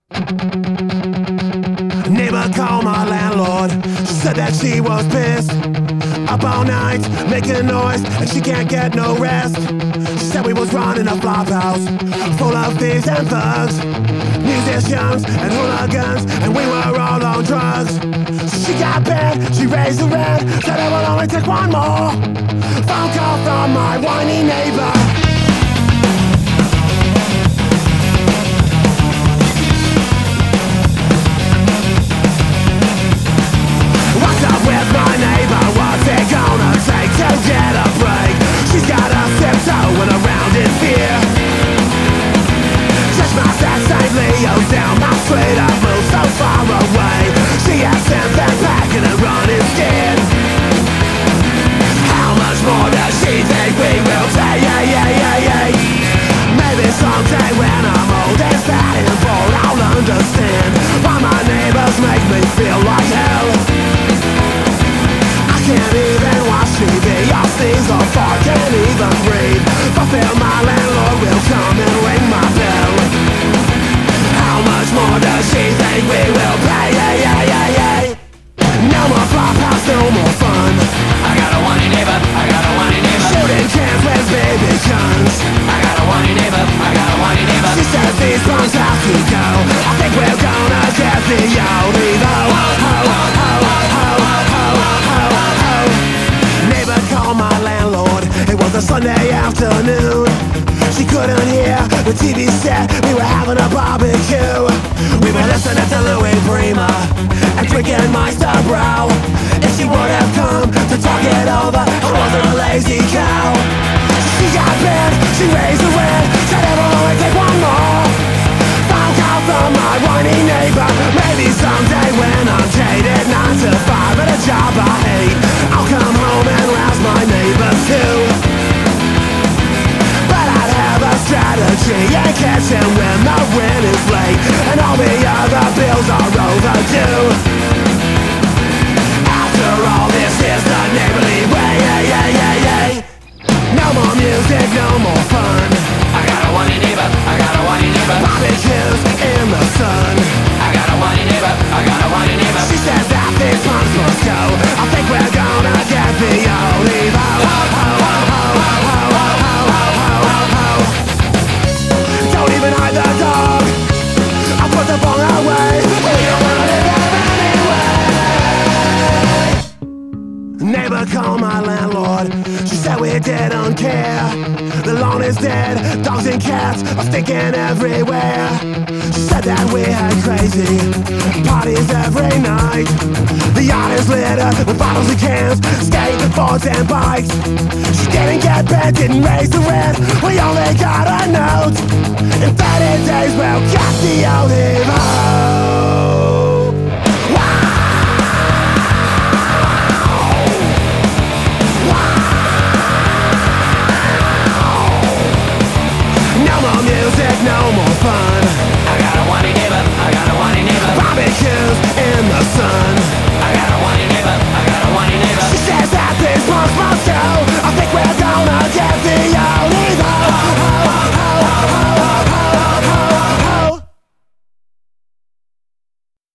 Neighbor called my landlord. She said that she was pissed. Up all night, making noise, and she can't get no rest. She said we was running a flop house full of thieves and thugs, musicians and hooligans, and we were all on drugs. So she got bad, she raised the rent, said it would only take one more phone call from my whiny neighbor. What's up with my neighbor? What's it gonna take to get a break? She's got a tiptoeing around in fear. Just my set St. Leo's down my street. I've moved so far away. She has sent them packing and running scared. How much more does she think we will pay? Maybe someday when I'm old and fat and bored, I'll understand why my neighbors make me feel like hell. Can't even watch TV, or sneeze or fart, can't even breathe. For fear my landlord will come and ring my bell. How much more does she think we will pay? No more flop house, no more fun. I got a whiny neighbor, I got a whiny neighbor. Shooting cans with baby guns. I got a whiny neighbor, I got a whiny neighbor. She says these punks have to go. I think we're gonna get the old Evo. Neighbor called my landlord. It was a Sunday afternoon. She couldn't hear the TV set. We were having a barbecue. We were listening to Louis Prima and drinking Meister Brow. If she would have come to talk it over, I wasn't a lazy cow. She got bad, she raised the rent, said it will only take one more phone call from my whiny neighbor. Maybe someday when I'm jaded, 9 to 5 at a job I hate, I'll come home and rouse my neighbors too. But I'd have a strategy and catch him when the rent is late and all the other bills are overdue. After all, this is the neighborly way. No more music, no more fun. I got a whiny neighbor, I got a whiny neighbor. Barbecues in the sun. I got a whiny neighbor, I got a whiny neighbor. She says that these punks must go. I think we're gonna get the old Evo. Don't even hide the dog. I'll put the bong away. We don't wanna live anyway. Neighbor called my landlord. She said we didn't care. The lawn is dead, dogs and cats are stinking everywhere. She said that we had crazy parties every night. The yard is littered with bottles and cans, skateboards and bikes. She didn't get bent, didn't raise the rent, we only got a note. In 30 days we'll get the old Evo.